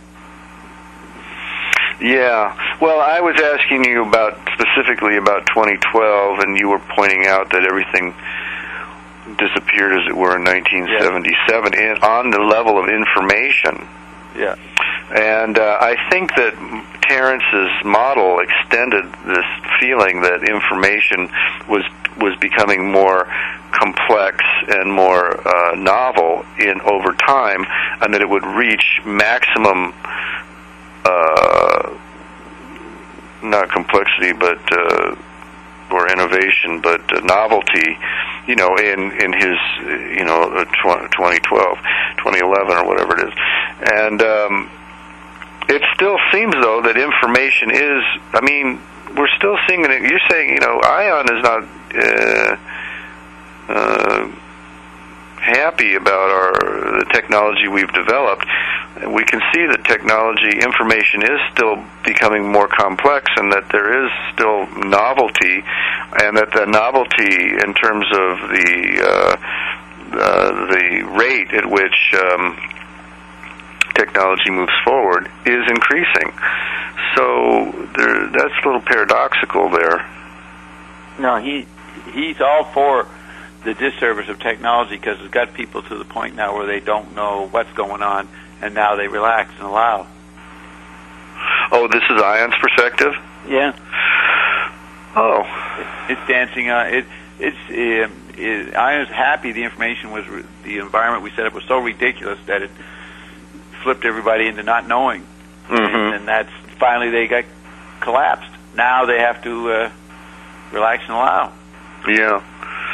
Yeah. Well, I was asking you about specifically about twenty twelve, and you were pointing out that everything disappeared, as it were, in nineteen seventy-seven, yeah. in, on the level of information. Yeah. And uh, I think that Terence's model extended this feeling that information was was becoming more complex and more uh, novel in over time, and that it would reach maximum uh, not complexity, but uh, or innovation, but uh, novelty. You know, in in his you know twenty twelve, twenty eleven, or whatever it is, and. Um, It still seems, though, that information is, I mean, we're still seeing it. You're saying, you know, ION is not uh, uh, happy about our the technology we've developed. We can see that technology, information is still becoming more complex, and that there is still novelty, and that the novelty in terms of the, uh, uh, the rate at which... Um, technology moves forward is increasing. So there, that's a little paradoxical there. No, he he's all for the disservice of technology because it's got people to the point now where they don't know what's going on, and now they relax and allow. Oh, this is ION's perspective? Yeah. Oh. It's dancing on it. It's um, it, ION's happy the information was the environment we set up was so ridiculous that it flipped everybody into not knowing, mm-hmm. and, and that's finally they got collapsed. Now they have to uh, relax and allow. Yeah.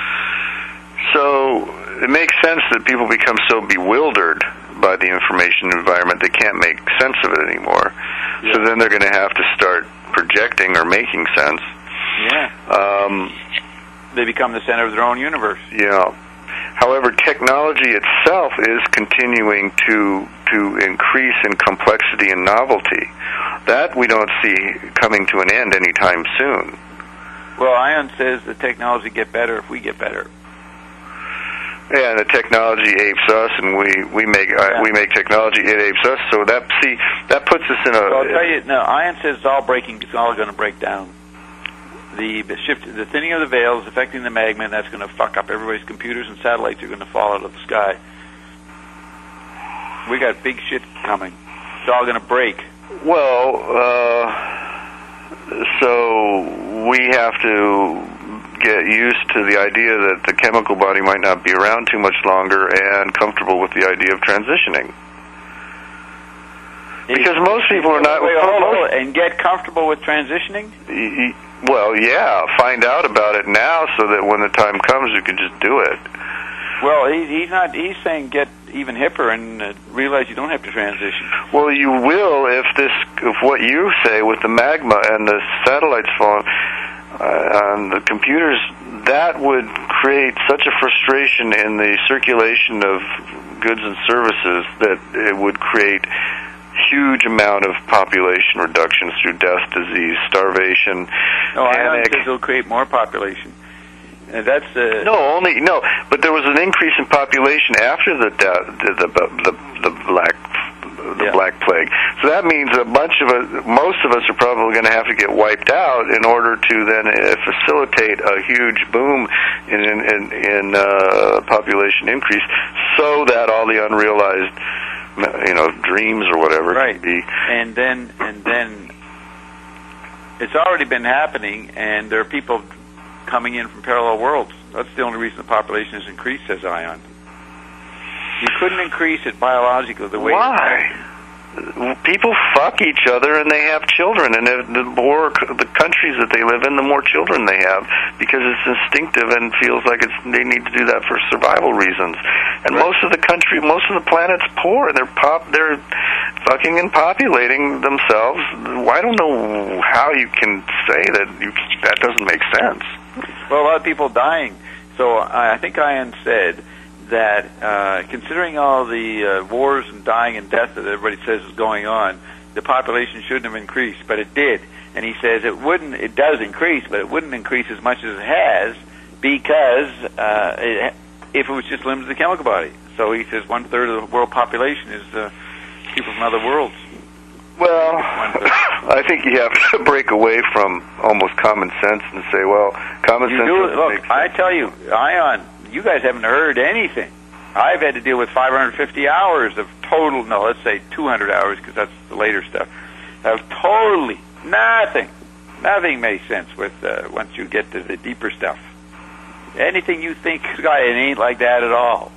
So it makes sense that people become so bewildered by the information environment they can't make sense of it anymore. Yeah. So then they're going to have to start projecting or making sense. Yeah. Um, they become the center of their own universe. Yeah. However, technology itself is continuing to to increase in complexity and novelty. That we don't see coming to an end anytime soon. Well, ION says the technology get better if we get better. Yeah, and the technology apes us, and we we make yeah. uh, we make technology, it apes us. So that see that puts us in a. Well, I'll tell you, no, ION says it's all breaking. It's all going to break down. The shift, the thinning of the veil is affecting the magma, and that's going to fuck up everybody's computers, and satellites are going to fall out of the sky. We got big shit coming. It's all going to break. Well, uh, so we have to get used to the idea that the chemical body might not be around too much longer, and comfortable with the idea of transitioning. Because most people are not... Wait, hold, hold, and get comfortable with transitioning? Well, yeah, find out about it now so that when the time comes you can just do it. Well, he, he's not. He's saying get even hipper and uh, realize you don't have to transition. Well, you will if this, if what you say with the magma and the satellites falling uh, on the computers, that would create such a frustration in the circulation of goods and services that it would create huge amount of population reductions through death, disease, starvation, no, panic. I think it'll create more population. And that's uh, no, only no. But there was an increase in population after the the the, the, the black the yeah. black plague. So that means a bunch of us, most of us, are probably going to have to get wiped out in order to then uh, facilitate a huge boom in in in, in uh, population increase, so that all the unrealized, you know, dreams or whatever right. can be. And then, and then, it's already been happening, and there are people coming in from parallel worlds. That's the only reason the population has increased, says Ion. You couldn't increase it biologically the way... Why? People fuck each other and they have children, and the more the countries that they live in, the more children they have, because it's instinctive and feels like it's they need to do that for survival reasons. And right. most of the country, most of the planet's poor, and they're pop, they're fucking and populating themselves. I don't know how you can say that you that doesn't make sense. Well, a lot of people dying. So I think Ian said that uh, considering all the uh, wars and dying and death that everybody says is going on, the population shouldn't have increased, but it did. And he says it wouldn't. It does increase, but it wouldn't increase as much as it has because uh, it, if it was just limited to the chemical body. So he says one third of the world population is uh, people from other worlds. Well, I think you have to break away from almost common sense and say, well, common you sense do, doesn't look, make sense. I tell you, Ion, you guys haven't heard anything. I've had to deal with five hundred fifty hours of total, no, let's say two hundred hours, because that's the later stuff, of totally nothing. Nothing makes sense with uh, once you get to the deeper stuff. Anything you think, it ain't like that at all.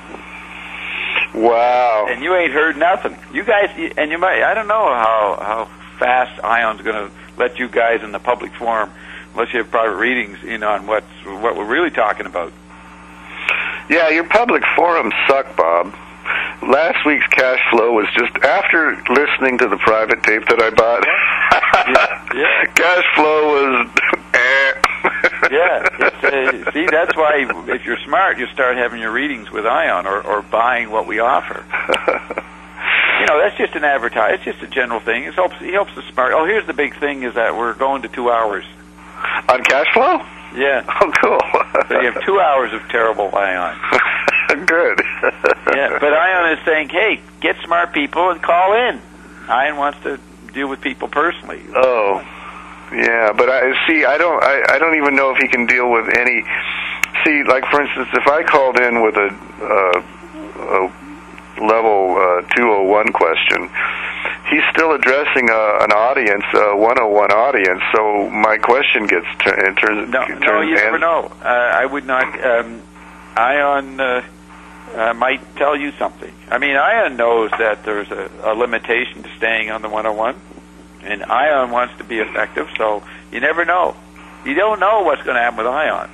Wow. And you ain't heard nothing. You guys, and you might, I don't know how, how fast Ion's going to let you guys in the public forum, unless you have private readings, in on what's, what we're really talking about. Yeah, your public forums suck, Bob. Last week's cash flow was just after listening to the private tape that I bought. Yeah, yeah. Cash flow was. eh. Yeah, it's, uh, see, that's why if you're smart, you start having your readings with Ion or, or buying what we offer. You know, that's just an advertise. It's just a general thing. It helps. He helps the smart. Oh, here's the big thing: is that we're going to two hours on cash flow. Yeah. Oh, cool. So you have two hours of terrible Ion. Good. Yeah, but Ion is saying, hey, get smart people and call in. Ion wants to deal with people personally. Oh, yeah, but I see. I don't. I, I don't even know if he can deal with any. See, like for instance, if I called in with a, uh, a level uh, two oh one question, he's still addressing uh, an audience, a one oh one audience. So my question gets turned. Turn, no, turn, no, you never know. Uh, I would not. Um, Ion uh, uh, might tell you something. I mean, Ion knows that there's a, a limitation to staying on the one oh one, and Ion wants to be effective. So you never know. You don't know what's going to happen with Ion.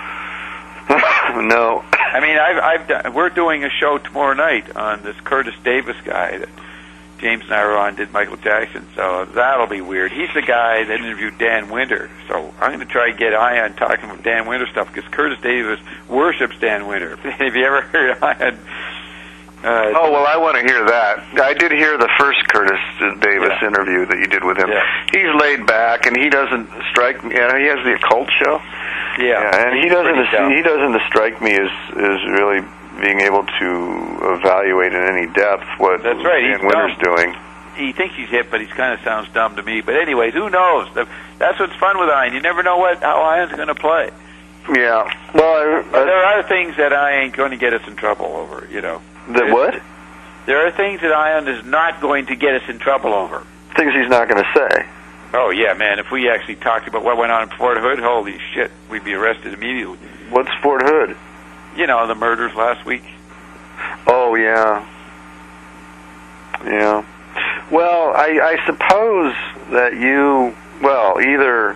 No. I mean, I've, I've done, we're doing a show tomorrow night on this Curtis Davis guy that James and I were on, did Michael Jackson, so that'll be weird. He's the guy that interviewed Dan Winter, so I'm going to try and get Ion talking about Dan Winter stuff, because Curtis Davis worships Dan Winter. Have you ever heard Ion? Uh, oh, well, I want to hear that. I did hear the first Curtis Davis yeah. interview that you did with him. Yeah. He's laid back, and he doesn't strike me. You know, he has the occult show. Yeah, yeah and he doesn't. He doesn't strike me as as really being able to evaluate in any depth what That's right. Dan Winter's doing. He thinks he's hip, but he kind of sounds dumb to me. But anyways, who knows? That's what's fun with Ion. You never know what how Ion's going to play. Yeah. Well, I, I, there are things that I ain't going to get us in trouble over. You know. The what? There are things that Ion is not going to get us in trouble over. Things he's not going to say. Oh, yeah, man. If we actually talked about what went on in Fort Hood, holy shit, we'd be arrested immediately. What's Fort Hood? You know, the murders last week. Oh, yeah. Yeah. Well, I, I suppose that you, well, either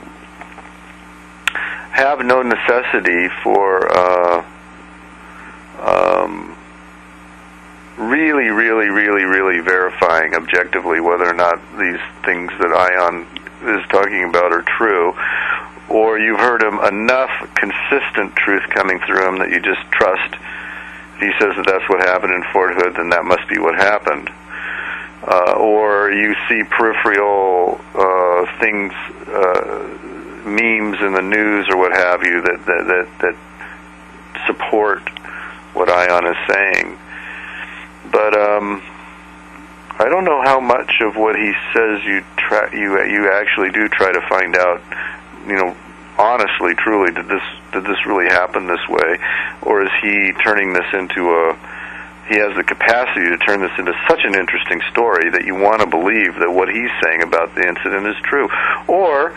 have no necessity for uh, um, really, really, really, really verifying objectively whether or not these things that Ion is talking about are true, or you've heard him enough consistent truth coming through him that you just trust. If he says that that's what happened in Fort Hood, then that must be what happened. Uh, or you see peripheral uh, things, uh, memes in the news or what have you that that, that, that support what Ion is saying. But um, I don't know how much of what he says you try, you you actually do try to find out. You know, honestly, truly, did this did this really happen this way, or is he turning this into a? He has the capacity to turn this into such an interesting story that you want to believe that what he's saying about the incident is true, or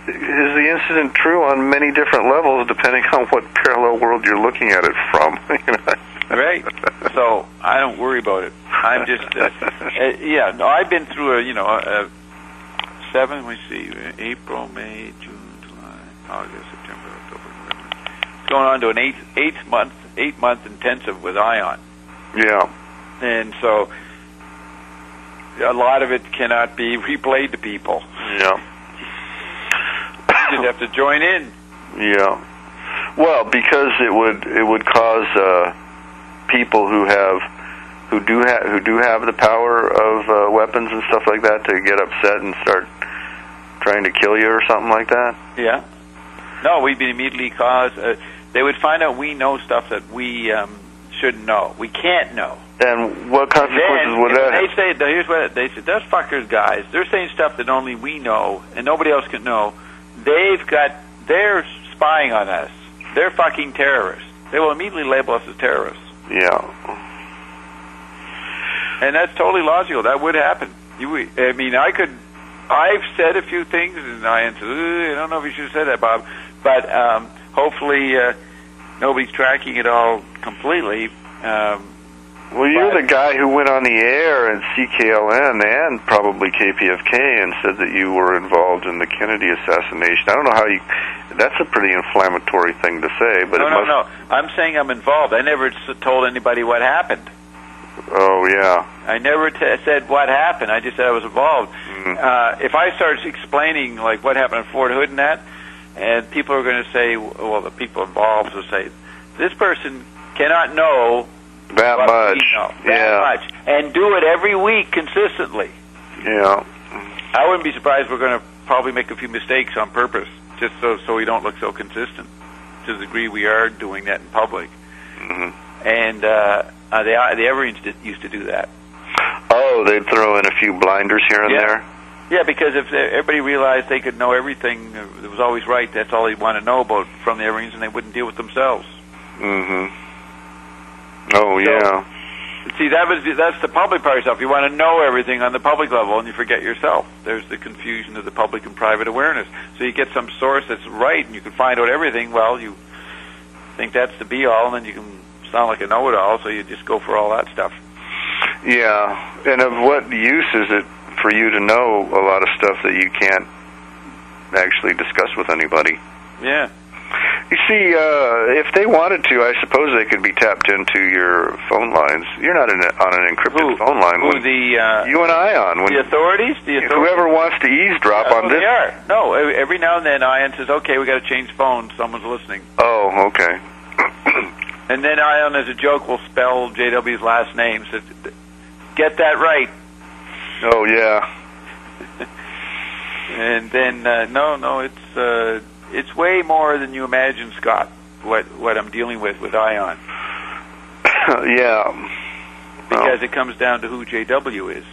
is the incident true on many different levels, depending on what parallel world you're looking at it from. You know? Right. So I don't worry about it. I'm just, uh, uh, yeah. No, I've been through a, you know, a, a seven. We see April, May, June, July, August, September, October, November. It's going on to an eight, eight month, eight month intensive with Ion. Yeah. And so a lot of it cannot be replayed to people. Yeah. You just have to join in. Yeah. Well, because it would it would cause uh, people who have who do have who do have the power of uh, weapons and stuff like that to get upset and start trying to kill you or something like that. Yeah. No, we'd be immediately cause. Uh, they would find out we know stuff that we um, shouldn't know. We can't know. And what consequences then, would that they have? say, here's what they said, those fuckers, guys, they're saying stuff that only we know and nobody else can know. They've got, they're spying on us. They're fucking terrorists. They will immediately label us as terrorists. Yeah. And that's totally logical. That would happen. You, I mean, I could, I've said a few things and I answered, I don't know if you should have said that, Bob, but um, hopefully uh, nobody's tracking it all completely. Um, Well, you're the guy who went on the air at C K L N and probably K P F K and said that you were involved in the Kennedy assassination. I don't know how you... That's a pretty inflammatory thing to say, but no, it no, must... no. I'm saying I'm involved. I never told anybody what happened. Oh, yeah. I never t- said what happened. I just said I was involved. Mm-hmm. Uh, if I start explaining like what happened at Fort Hood and that, and people are going to say, well, the people involved will say, this person cannot know that what much. We know, that yeah. much, and do it every week consistently. Yeah. I wouldn't be surprised we're going to probably make a few mistakes on purpose, just so so we don't look so consistent. To the degree we are doing that in public. Mm-hmm. And uh, uh, the the Evereens did, used to do that. Oh, they'd throw in a few blinders here and yeah. there? Yeah, because if they, everybody realized they could know everything that was always right, that's all they'd want to know about from the Evereens, and they wouldn't deal with themselves. Mm-hmm. Oh, yeah. So, see, that was that's the public part of stuff. You want to know everything on the public level, and you forget yourself. There's the confusion of the public and private awareness. So you get some source that's right, and you can find out everything. Well, you think that's the be-all, and then you can sound like a know-it-all, so you just go for all that stuff. Yeah, and of what use is it for you to know a lot of stuff that you can't actually discuss with anybody? Yeah. You see, uh, if they wanted to, I suppose they could be tapped into your phone lines. You're not in a, on an encrypted who, phone line. Who, when, the... Uh, you and I on. When, the authorities? The authorities? Whoever wants to eavesdrop uh, on this... they are. No, every now and then Ion says, okay, we got to change phones. Someone's listening. Oh, okay. And then Ion, as a joke, will spell J W's last name. Says, get that right. Oh, yeah. And then, uh, no, no, it's... Uh, It's way more than you imagine, Scott, what what I'm dealing with with Ion. Yeah. Because oh. it comes down to who J W is.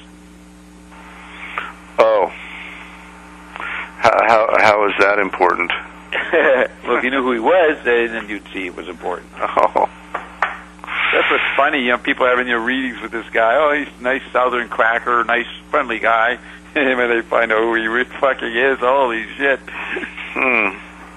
Oh. How, how, how is that important? Well, if you knew who he was, then you'd see it was important. Oh. That's what's funny. You know, people having their readings with this guy. Oh, he's a nice southern cracker, nice, friendly guy. And when they find out who he really fucking is, holy shit. Hmm.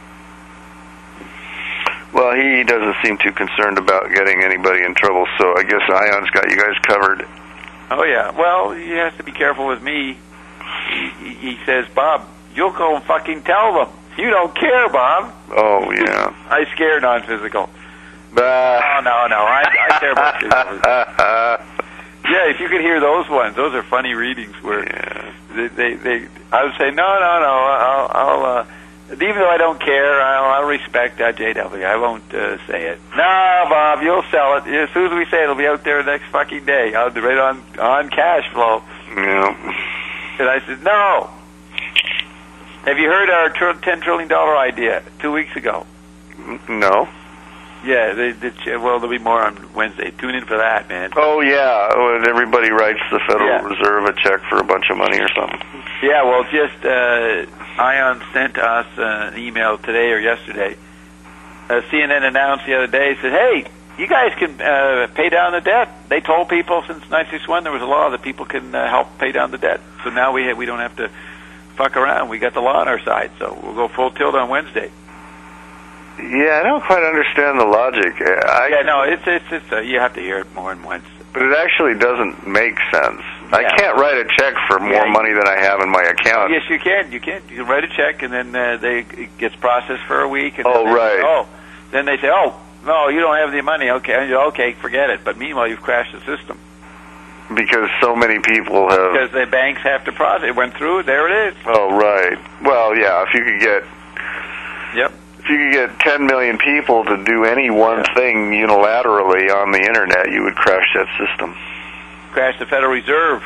Well, he doesn't seem too concerned about getting anybody in trouble, so I guess Ion's got you guys covered. Oh, yeah. Well, he has to be careful with me. He, he says, Bob, you'll go and fucking tell them. You don't care, Bob. Oh, yeah. I scare non-physical. Bah. No, no, no. I, I care about physical. Yeah, if you could hear those ones, those are funny readings where yeah. they, they, they, I would say, no, no, no, I'll, I'll uh, even though I don't care, I'll, I'll respect uh, J W. I won't uh, say it. No, Bob, you'll sell it. As soon as we say it, it'll be out there the next fucking day. I'll do it on, on cash flow. Yeah. And I said, no. Have you heard our tr- ten trillion dollars idea two weeks ago? No. Yeah, they, they, well, there'll be more on Wednesday. Tune in for that, man. Oh, yeah. When everybody writes the Federal yeah. Reserve a check for a bunch of money or something. Yeah, well, just uh, Ion sent us uh, an email today or yesterday. Uh, C N N announced the other day, said, hey, you guys can uh, pay down the debt. They told people since nineteen sixty-one there was a law that people can uh, help pay down the debt. So now we ha- we don't have to fuck around. We got the law on our side, so we'll go full tilt on Wednesday. Yeah, I don't quite understand the logic. I, yeah, no, it's it's it's uh, you have to hear it more than once. But it actually doesn't make sense. Yeah. I can't write a check for more Yeah, money than I have in my account. Yes, you can. You can. You can write a check, and then uh, they it gets processed for a week. And Oh, then they, right. Oh, then they say, oh, no, you don't have the money. Okay, and you, okay, forget it. But meanwhile, you've crashed the system Because so many people have... because the banks have to process. It went through. There it is. Oh, right. Well, yeah, if you could get... Yep. If you could get ten million people to do any one Yeah. thing unilaterally on the internet, you would crash that system. Crash the Federal Reserve.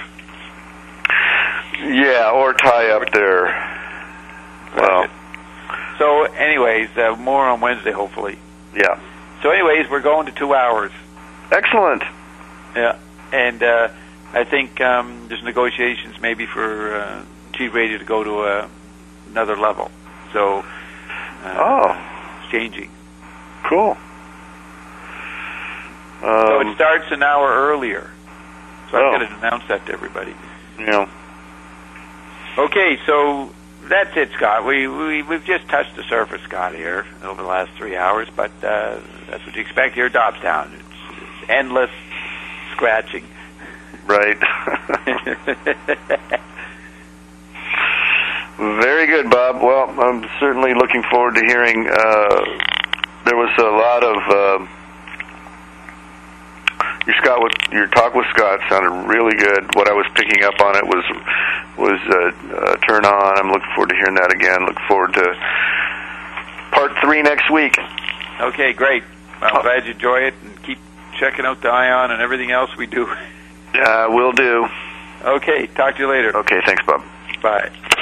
Yeah, or tie up their... Well, it. So, anyways, uh, more on Wednesday, hopefully. yeah. So, anyways, we're going to two hours. Excellent. Yeah, and uh, I think um, there's negotiations maybe for uh, G Radio to go to uh, another level. So, uh, Oh. it's changing. Cool. Um, So it starts an hour earlier. So Oh. I'm going to announce that to everybody. Yeah. Okay, so that's it, Scott. We, we, we've just touched the surface, Scott, here over the last three hours, but uh, that's what you expect here at Dobbstown. It's, it's endless scratching. Right. Very good, Bob. Well, I'm certainly looking forward to hearing. Uh, there was a lot of uh, your Scott. With, your talk with Scott sounded really good. What I was picking up on it was was uh, uh, turn on. I'm looking forward to hearing that again. Look forward to part three next week. Okay, great. Well, I'm glad you enjoy it, and keep checking out the Ion and everything else we do. Uh, will do. Okay, talk to you later. Okay, thanks, Bob. Bye.